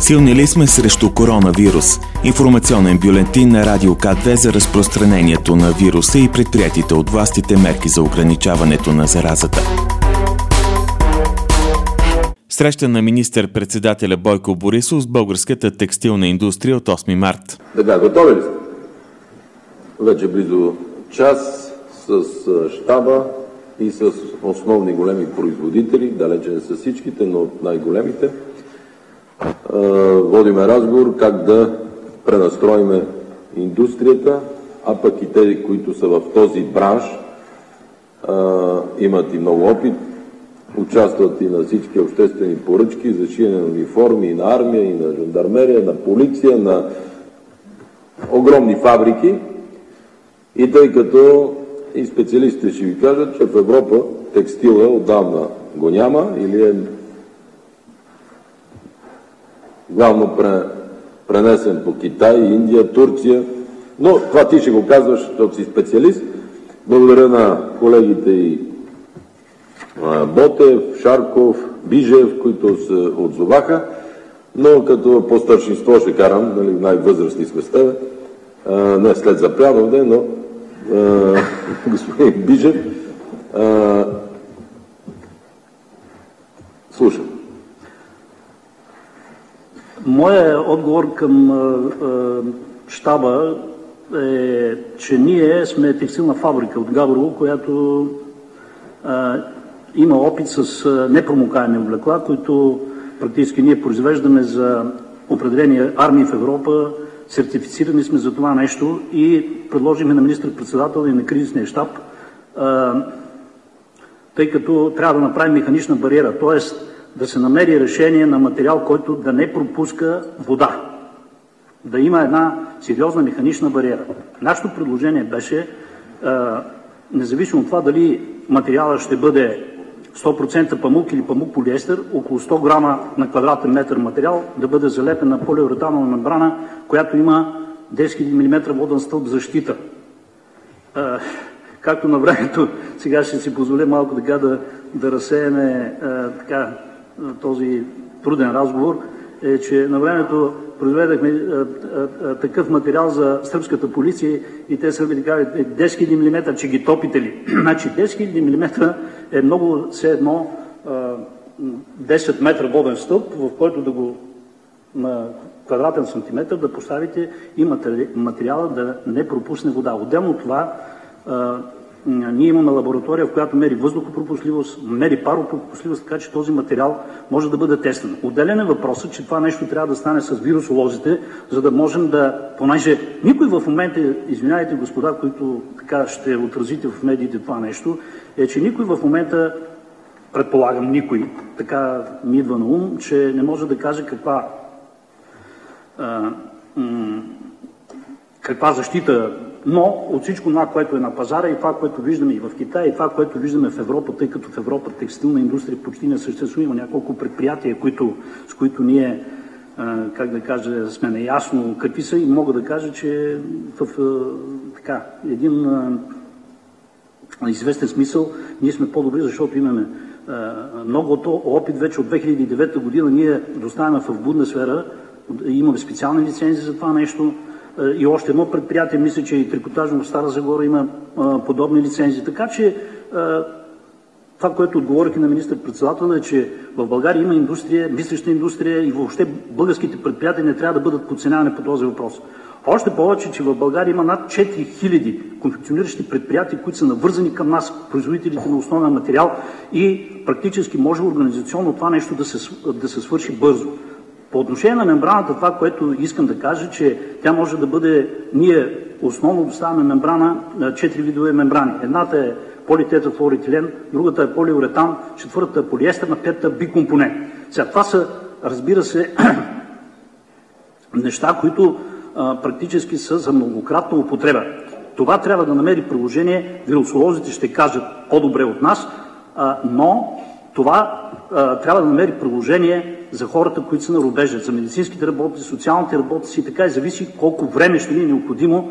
Силни ли сме срещу коронавирус? Информационен бюлетин на Радио К2 за разпространението на вируса и предприятите от властите мерки за ограничаването на заразата. Среща на министър-председателя Бойко Борисов с българската текстилна индустрия от 8 март. Така, готови ли сте? Вече близо час с щаба и с основни големи производители, далече не са всичките, но най-големите, водиме разговор как да пренастроиме индустрията, а пък и тези, които са в този бранш, имат и много опит, участват и на всички обществени поръчки за шиене на униформи и на армия, и на жандармерия, на полиция, на огромни фабрики. И тъй като и специалистите ще ви кажат, че в Европа текстила отдавна го няма или е главно пренесен по Китай, Индия, Турция. Но това ти ще го казваш, защото си специалист. Благодаря на колегите и Ботев, Шарков, Бижев, които се отзоваха, но като по старшинство ще карам, нали, най-възрастни сме с тебе, не след Запрянов ден, но господин Бижев, слушам. Моят отговор към щаба е, че ние сме текстилна фабрика от Габрово, която има опит с непромокаеми облекла, които практически ние произвеждаме за определени армии в Европа, сертифицирани сме за това нещо и предложихме на министър-председател и на кризисния щаб, тъй като трябва да направим механична бариера, т.е. да се намери решение на материал, който да не пропуска вода. Да има една сериозна механична бариера. Нашето предложение беше, независимо от това дали материалът ще бъде 100% памук или памук-полиестер, около 100 грама на квадратен метър материал да бъде залепен на полиуретанова мембрана, която има 10 000 мм воден стълб защита. Както на времето, сега ще си позволя малко така да разсеяме този труден разговор, е, че на времето произведахме такъв материал за сръбската полиция и те сърбите казват 10 000 мм, че ги топите ли? Значи 10 000 мм е много все едно 10 метра воден стълб, в който да го на квадратен сантиметър да поставите и материала да не пропусне вода. Отделно от това, ние имаме лаборатория, в която мери въздухопропускливост, мери паропропускливост, така че този материал може да бъде тестван. Отделен е въпросът, че това нещо трябва да стане с вирусолозите, за да можем да, понеже никой в момента, извинявайте господа, които така ще отразите в медиите това нещо, е, че никой в момента, предполагам никой, така ми идва на ум, че не може да каже каква защита, но от всичко това, което е на пазара и това, което виждаме и в Китай, и това, което виждаме в Европа, тъй като в Европа текстилна индустрия почти не съществува, има няколко предприятия, с които ние, сме наясно какви са и мога да кажа, че в един известен смисъл ние сме по-добри, защото имаме много опит вече от 2009 година. Ние доставяме в Бундесвера, имаме специални лицензии за това нещо. И още едно предприятие, мисля, че и трикотажно в Стара Загора има подобни лицензии. Така че това, което отговорих и на министър-председател, е, че в България има индустрия, мислеща индустрия и въобще българските предприятия не трябва да бъдат подценявани по този въпрос. Още повече, че в България има над 4000 конфекциониращи предприятия, които са навързани към нас, производителите на основен материал и практически може организационно това нещо да се свърши бързо. По отношение на мембраната, това, което искам да кажа, че тя може да бъде, ние основно доставяме мембрана, 4 видове мембрани. Едната е политетрафлуоретилен, другата е полиуретан, четвъртата е полиестер, на петата бикомпонент. Сега, това са, разбира се, неща, които практически са за многократна употреба. Това трябва да намери приложение, вирусолозите ще кажат по-добре от нас, но това трябва да намери приложение за хората, които са на рубежа, за медицинските работници, социалните работници и така и зависи колко време ще ни е необходимо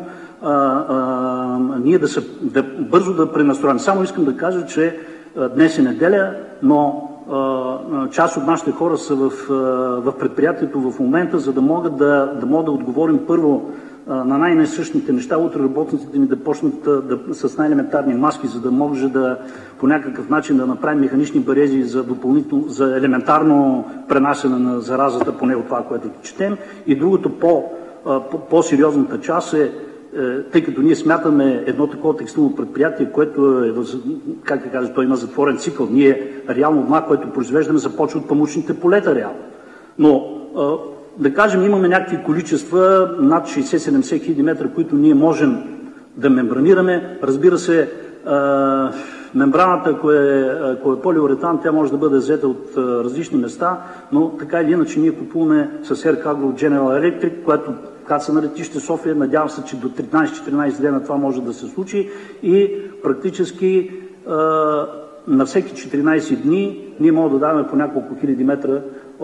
ние бързо да пренастроим. Само искам да кажа, че днес е неделя, но част от нашите хора са в предприятието в момента, за да мога да отговорим първо на най-насъщните неща. Утре работниците ни да почнат с най-елементарни маски, за да може да по някакъв начин да направим механични бариери за елементарно пренасене на заразата, поне от това, което четем. И другото по-сериозната част е, тъй като ние смятаме едно такова текстилно предприятие, което е, как да кажа, той има затворен цикъл. Ние реално това, което произвеждаме, започва от памучните полета реално. Но да кажем, имаме някакви количества над 60-70 хиляди метра, които ние можем да мембранираме. Разбира се, мембраната, ако е полиуретан, тя може да бъде взета от различни места, но така или иначе ние купуваме с Air Cargo от General Electric, което каца на летище София. Надявам се, че до 13-14 дена това може да се случи и практически на всеки 14 дни ние можем да даваме по няколко хиляди метра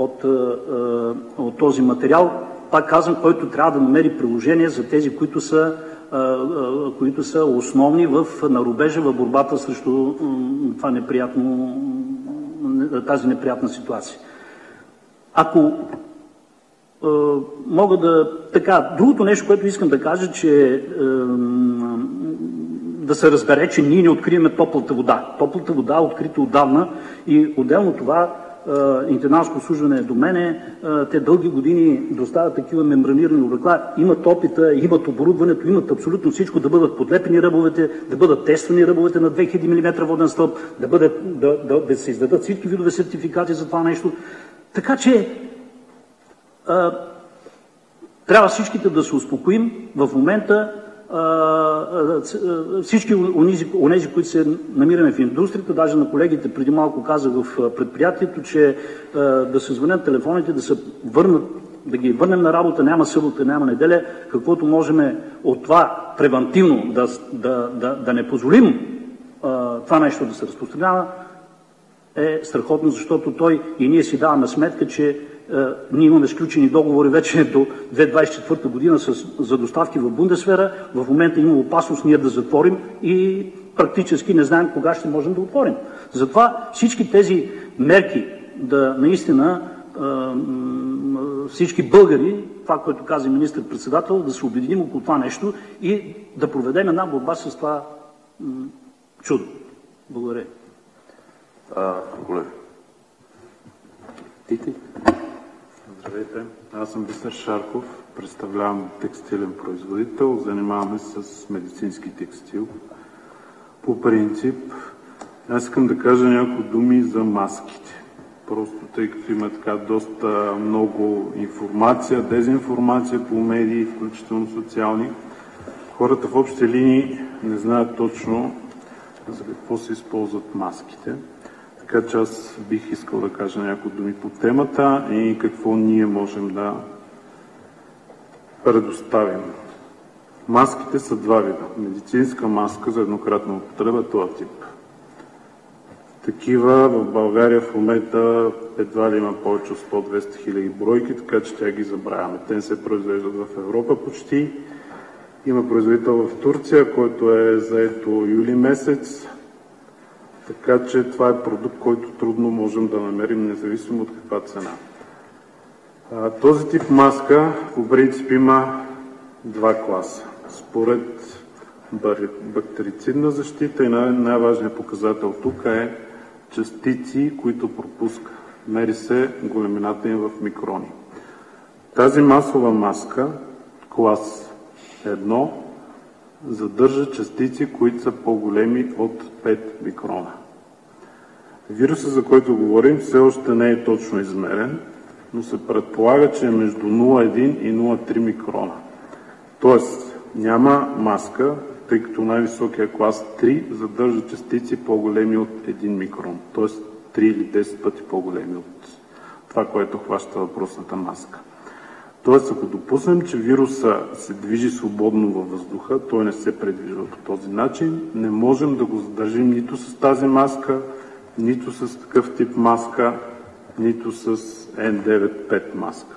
от този материал. Пак казвам, който трябва да намери приложение за тези, които са основни на рубежа в борбата срещу тази неприятна ситуация. Ако мога другото нещо, което искам да кажа, че да се разбере, че ние не открием топлата вода. Топлата вода е открита отдавна и отделно това интендантско обслужване до мене, те дълги години доставят такива мембранирани облекла, имат опита, имат оборудването, имат абсолютно всичко, да бъдат подлепени ръбовете, да бъдат тествани ръбовете на 2000 мм воден стълб, да се издадат всички видове сертификати за това нещо. Така че трябва всичките да се успокоим в момента. Всички онези, които се намираме в индустрията, даже на колегите преди малко казах в предприятието, че да се звънят телефоните, да ги върнем на работа, няма събота, няма неделя, каквото можем от това превантивно да не позволим това нещо да се разпространява, е страхотно, защото и ние си даваме сметка, че ние имаме сключени договори вече до 2024 година за доставки в Бундесвера. В момента има опасност ние да затворим и практически не знаем кога ще можем да отворим. Затова всички тези мерки наистина всички българи, това, което каза министър-председател, да се обединим около това нещо и да проведем една борба с това чудо. Благодаря. Колега. Ти? Здравейте, аз съм Бисер Шарков, представлявам текстилен производител, занимаваме се с медицински текстил. По принцип, аз искам да кажа няколко думи за маските. Просто тъй като има така доста много информация, дезинформация по медии, включително социални, хората в общи линии не знаят точно за какво се използват маските. Така че аз бих искал да кажа няколко думи по темата и какво ние можем да предоставим. Маските са два вида. Медицинска маска за еднократна употреба, този тип. Такива в България в момента едва ли има повече от 100-200 хиляди бройки, така че тя ги забравяме. Те не се произвеждат в Европа почти. Има производител в Турция, който е заето юли месец. Така че това е продукт, който трудно можем да намерим, независимо от каква цена. Този тип маска по принцип има два класа. Според бактерицидна защита и най-важният показател тук е частици, които пропуска. Мери се големината им в микрони. Тази масова маска, клас 1, задържа частици, които са по-големи от 5 микрона. Вирусът, за който говорим, все още не е точно измерен, но се предполага, че е между 0,1 и 0,3 микрона. Тоест няма маска, тъй като най-високия клас 3 задържа частици по-големи от 1 микрон. Тоест 3 или 10 пъти по-големи от това, което хваща въпросната маска. Тоест, ако допуснем, че вируса се движи свободно във въздуха, той не се предвижва по този начин, не можем да го задържим нито с тази маска, нито с такъв тип маска, нито с N95 маска.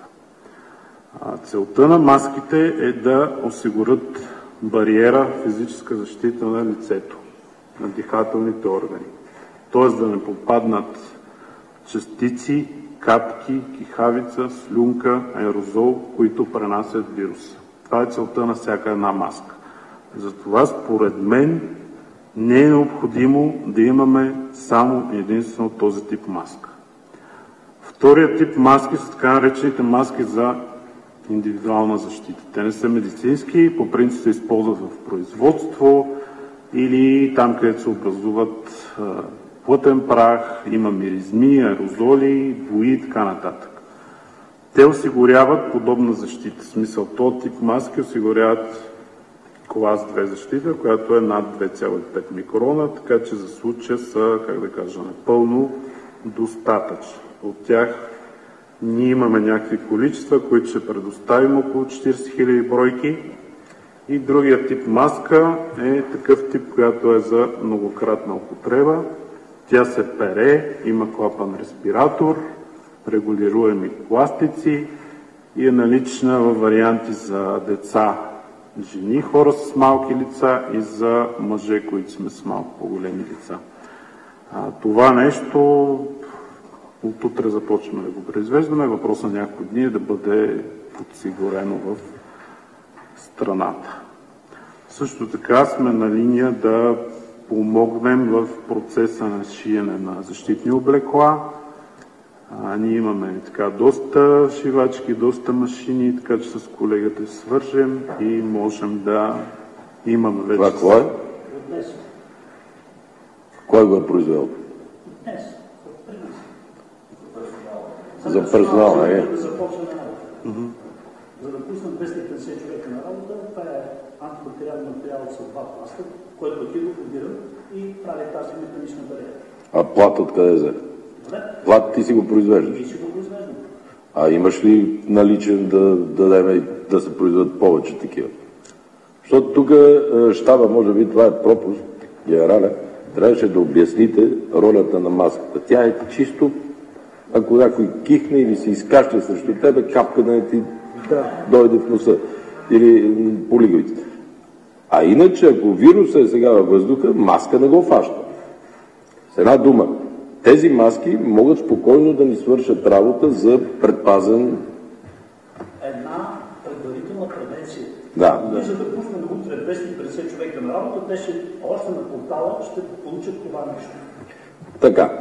Целта на маските е да осигурят бариера, физическа защита на лицето, на дихателните органи. Т.е. да не попаднат частици, капки, кихавица, слюнка, аерозол, които пренасят вируса. Това е целта на всяка една маска. Затова, според мен, не е необходимо да имаме само единствено този тип маска. Вторият тип маски са така наречените маски за индивидуална защита. Те не са медицински, по принцип се използват в производство или там, където се образуват плътен прах, има миризми, аерозоли, бои и така нататък. Те осигуряват подобна защита. В смисъл, този тип маски осигуряват клас 2 защита, която е над 2,5 микрона, така че за случая са, как да кажа, напълно достатъчни. От тях ние имаме някакви количества, които ще предоставим около 40 000 бройки. И другия тип маска е такъв тип, която е за многократна употреба. Тя се пере, има клапан респиратор, регулируеми пластици и е налична във варианти за деца, жени, хора с малки лица и за мъже, които сме с малко по-големи лица. Това нещо от утре започваме да го произвеждаме. Въпросът на няколко дни е да бъде подсигурено в страната. Също така сме на линия да помогнем в процеса на шиене на защитни облекла. Ние имаме така доста шивачки, доста машини, така че с колегата се свържем и можем да имаме вече... Това кой е? Кой го е произвел? Днес. За персонал, не е? За да пуснат 250 човека на работа, това е антибактериален материал с 2 пласта, който е хидрокодиран и прави тази механична бариера. А плат откъде взе? Плат ти си го произвеждаш? И си го произвеждам. А имаш ли наличен да дадем да се произведат повече такива? Защото тук щаба, може би това е пропуск, генерален, трябваше да обясните ролята на маската. Тя е чисто, ако някой кихне или се изкашля срещу тебе, капка да не ти дойде в носа или по лиговиците. А иначе, ако вирусът е сега във въздуха, маска не го фаща. С една дума, тези маски могат спокойно да ни свършат работа за предпазен... Една предварителна превенция. Да. Ние за да пуснем утре 250 човека на работа, те ще още на портала ще получат това нещо. Така.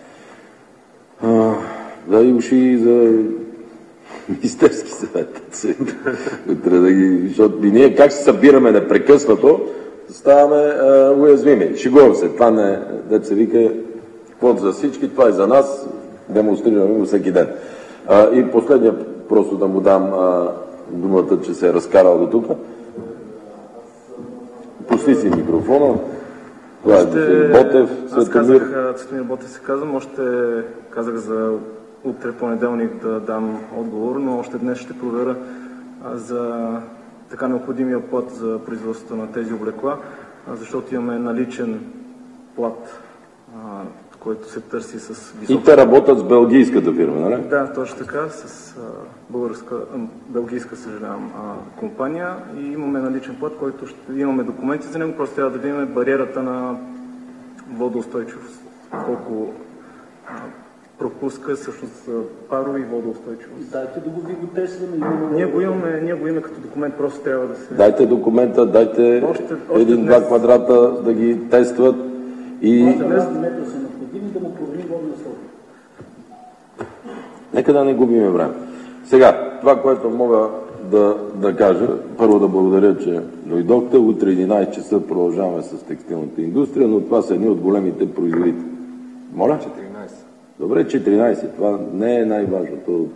Да, и уши за Министерски съвет. Защото ние как се събираме непрекъснато, ставаме уязвими. Шегувам се. Това не деца вика квот за всички, това е за нас. Демонстрираме го всеки ден. И последния, просто да му дам думата, че се е разкарал до тук. Пусти си микрофона. Това е Ботев, Светомир. Цветомир Ботев се казвам. Още казах за утре понеделник да дам отговор, но още днес ще проверя за така необходимия плат за производството на тези облекла, защото имаме наличен плат, който се търси с висока... И те работят с белгийската фирма, нали? Да, точно така, с белгийска, съжалявам, компания и имаме наличен плат, който ще имаме документи за него, просто трябва да видим бариерата на водоустойчивост, колко пропуска всъщност паро и водоустойчивост. Дайте да го тестваме. Ние го имаме като документ, просто трябва да се... Дайте документа, дайте един-два квадрата да ги тестват и... Още днес метра са необходими да му проверим водния срок. Нека да не губиме време. Сега, това, което мога да кажа, първо да благодаря, че дойдохте. Утре 11 часа продължаваме с текстилната индустрия, но това са едни от големите производители. Моля? 14. Добре, 14. Това не е най-важното.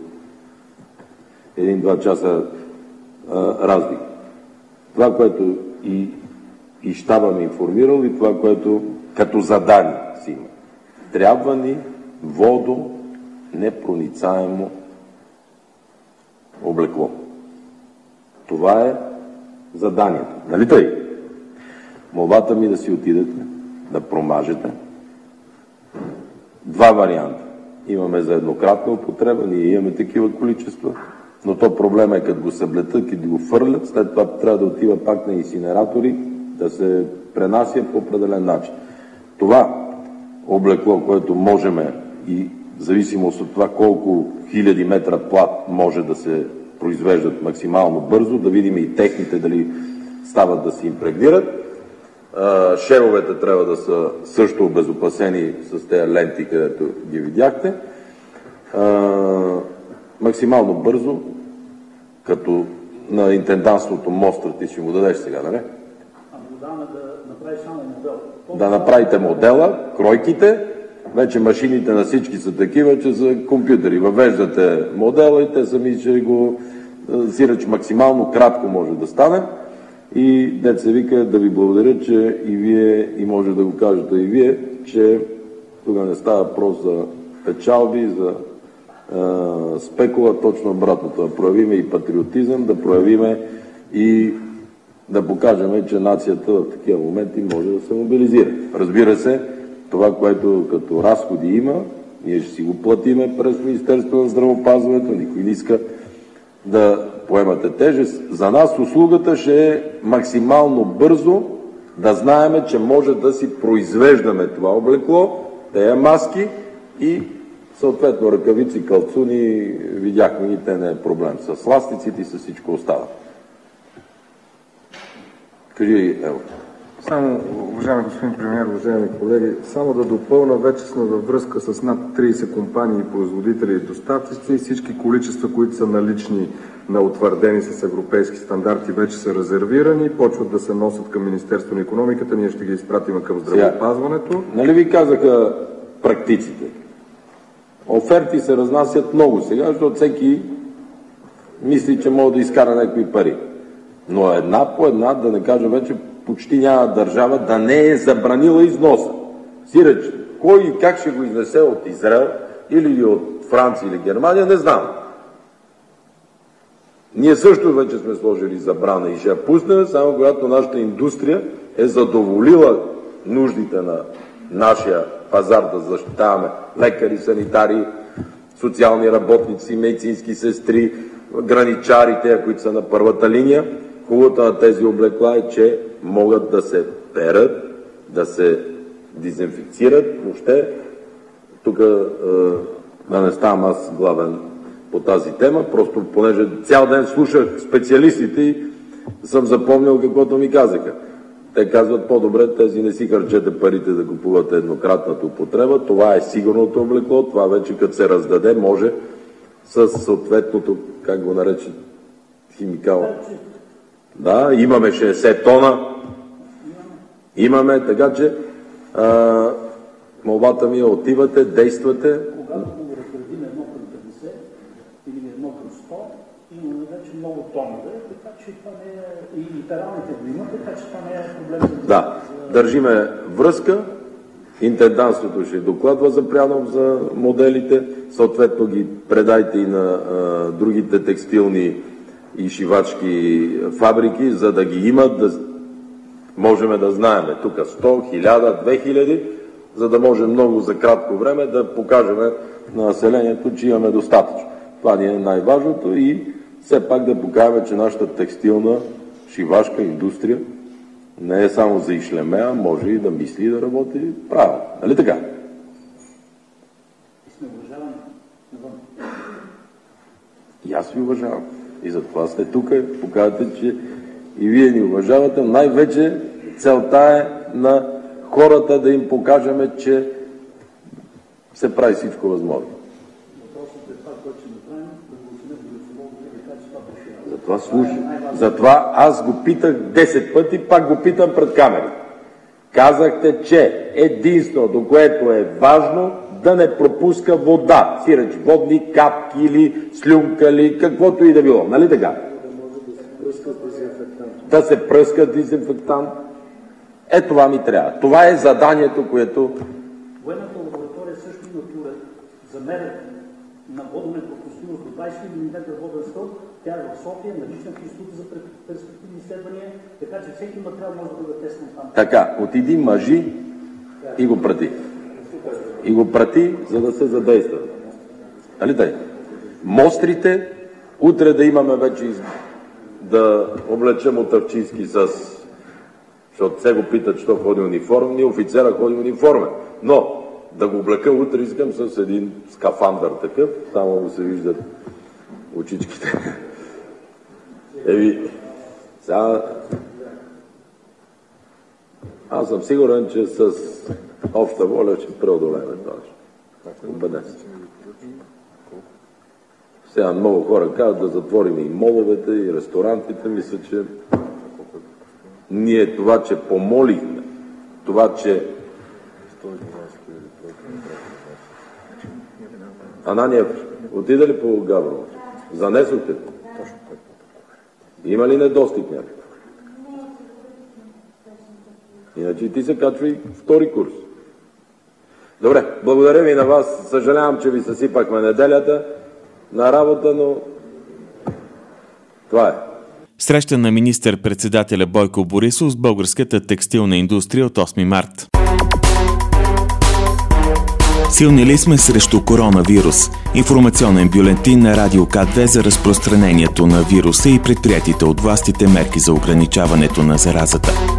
1-2 часа разлика. Това, което и щаба ми информирал и това, което като задание си има. Трябва ни водо непроницаемо облекло. Това е заданието. Нали тъй? Молбата ми да си отидете, да промажете. Два варианта. Имаме за еднократна употреба, ние имаме такива количества, но то проблема е като го съблетат и да го фърлят, след това трябва да отива пак на инсинератори, да се пренася по определен начин. Това облекло, което можем и в зависимост от това колко хиляди метра плат може да се произвеждат максимално бързо, да видим и техните дали стават да се импрегнират. Шевовете трябва да са също обезопасени с тези ленти, където ги видяхте. Максимално бързо, като на интендантството мостър ти ще му дадеш сега, нали? Да направиш само модел. Да направите модела, кройките, вече машините на всички са такива, че са компютъри. Въвеждате модела и те сами ще го сиреч максимално кратко може да стане. И дет се вика да ви благодаря, че и вие, и може да го кажете и вие, че тук не става въпрос за печалби, за спекула, точно обратното. Да проявиме и патриотизъм, да проявиме и да покажем, че нацията в такива моменти може да се мобилизира. Разбира се, това, което като разходи има, ние ще си го платиме през Министерството на здравеопазването, никой не иска да поемате тежест. За нас услугата ще е максимално бързо да знаеме, че може да си произвеждаме това облекло, тези маски и съответно ръкавици, калцуни, видяхме ги, те не е проблем. С ластиците и с всичко остава. Кажи, Ево. Само, уважаеми господин премиер, уважаеми колеги, само да допълна, вече сме във връзка с над 30 компании, производители и доставчици и всички количества, които са налични на утвърдени с европейски стандарти, вече са резервирани, почват да се носят към Министерство на икономиката, ние ще ги изпратим към здравеопазването. Нали ви казаха практиците? Оферти се разнасят много сега, защото всеки мисли, че може да изкара някакви пари. Но една по една, да не кажа вече, почти няма държава да не е забранила износа. Сиреч, кой и как ще го изнесе от Израел или от Франция или Германия, не знам. Ние също вече сме сложили забрана и ще я пуснем, само когато нашата индустрия е задоволила нуждите на нашия пазар да защитаваме лекари, санитари, социални работници, медицински сестри, граничарите, които са на първата линия. Хубавото на тези облекла е, че могат да се перат, да се дезинфекцират. Въобще, тук да не ставам аз главен по тази тема, просто понеже цял ден слушах специалистите и съм запомнил каквото ми казаха. Те казват по-добре, тези не си харчете парите да купувате еднократната употреба, това е сигурното облекло, това вече като се раздаде може с съответното, как го нарече, химикал. Да, имаме 60 тона. Имаме, така че молбата ми е отивате, действате. Когато го разградим 1 към 50 или 1 към 100, имаме вече много тонове, така че това не е... И пералните го има, така че това не е проблем. Да, държиме връзка. Интендантството ще докладва за Прянов за моделите. Съответно ги предайте и на другите текстилни и шивачки фабрики, за да ги имат, да можем да знаем тук 100, 1000, 2000, за да може много за кратко време да покажем на населението, че имаме достатъчно. Това ни е най-важното и все пак да покажем, че нашата текстилна шивашка индустрия не е само за ишлеме, а може и да мисли и да работи правилно. Нали така? И аз ви уважавам. И затова сте тук, показвате, че и вие ни уважавате. Най-вече целта е на хората да им покажем, че се прави всичко възможно. Затова аз го питах 10 пъти, пак го питам пред камерите. Казахте, че единството, което е важно, да не пропуска вода, сиреч водни капки или слюнка или каквото и да било. Нали така? Да се пръска дезинфектант. Е, това ми трябва. Това е заданието, което... Военната лаборатория също има турет за мерене на водонепропустимост до 20 мм воден стълб. Тя е в София, налична в Института за перспективни изследвания, така че всеки материал може да бъде тестван там. Така, отиди, мъжи и го прати. И го прати, за да се задейства. Нали тъй? Мострите, утре да имаме вече да облечем отъвчийски с... Защото се го питат, що ходи униформен, ние офицера ходи униформен. Но да го облека утре, искам с един скафандър такъв, само му се виждат очичките. Сега... Аз съм сигурен, че с обща воля ще преодолеем това. Убеден съм. Сега много хора казват да затворим и моловете, и ресторантите. Мисля, че ние това, че помолихме, това, че Ананиев, отида ли по Габрово? Занесохте ли? Има ли недостиг някакъв? Иначе и ти се качва и втори курс. Добре, благодаря ви на вас. Съжалявам, че ви съсипахме неделята на работа, но това е. Среща на министър-председателя Бойко Борисов с българската текстилна индустрия от 8 март. Силни ли сме срещу коронавирус? Информационен бюлетин на Радио К2 за разпространението на вируса и предприятите от властите мерки за ограничаването на заразата.